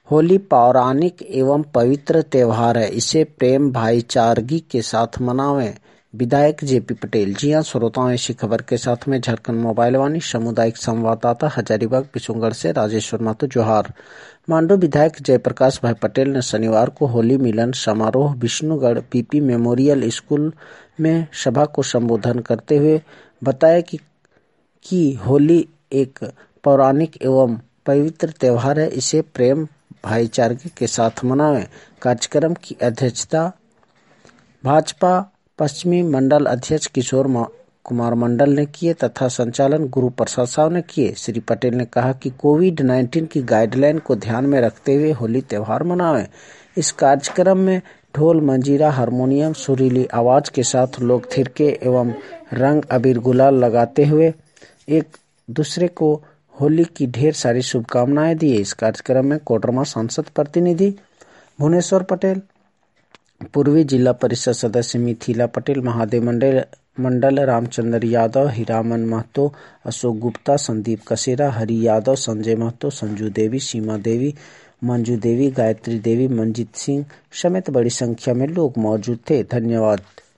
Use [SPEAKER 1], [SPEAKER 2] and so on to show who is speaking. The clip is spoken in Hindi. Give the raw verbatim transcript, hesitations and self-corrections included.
[SPEAKER 1] होली पौराणिक एवं पवित्र त्योहार है। इसे प्रेम भाईचारगी के साथ मनावें। विधायक जेपी पटेल। जी हां श्रोताओं, इसी खबर के साथ में झारखंड मोबाइल वाणी सामुदायिक संवाददाता हजारीबाग पिछुंगढ़ से राजेश्वर महतो जोहार। मांडू विधायक जयप्रकाश भाई पटेल ने शनिवार को होली मिलन समारोह विष्णुगढ़ पीपी मेमोरियल स्कूल में सभा को संबोधन करते हुए बताया कि, कि होली एक पौराणिक एवं पवित्र त्योहार है। इसे प्रेम भाईचारगी के साथ मनावें। कार्यक्रम की अध्यक्षता भाजपा पश्चिमी मंडल अध्यक्ष किशोर कुमार मंडल ने किए तथा संचालन गुरु प्रसाद साहु ने किए। श्री पटेल ने कहा कि कोविड उन्नीस की गाइडलाइन को ध्यान में रखते हुए होली त्योहार मनावें। इस कार्यक्रम में ढोल मंजीरा हारमोनियम सुरीली आवाज के साथ लोग थिरके एवं रंग अबीर गुलाल लगाते हुए एक दूसरे को होली की ढेर सारी शुभकामनाएं दी। इस कार्यक्रम में कोडरमा सांसद प्रतिनिधि भुवनेश्वर पटेल, पूर्वी जिला परिषद सदस्य मिथिला पटेल, महादेव मंडल मंडल रामचंद्र यादव, हीरामन महतो, अशोक गुप्ता, संदीप कसेरा, हरि यादव, संजय महतो, संजू देवी, सीमा देवी, मंजू देवी, गायत्री देवी, मंजीत सिंह समेत बड़ी संख्या में लोग मौजूद थे। धन्यवाद।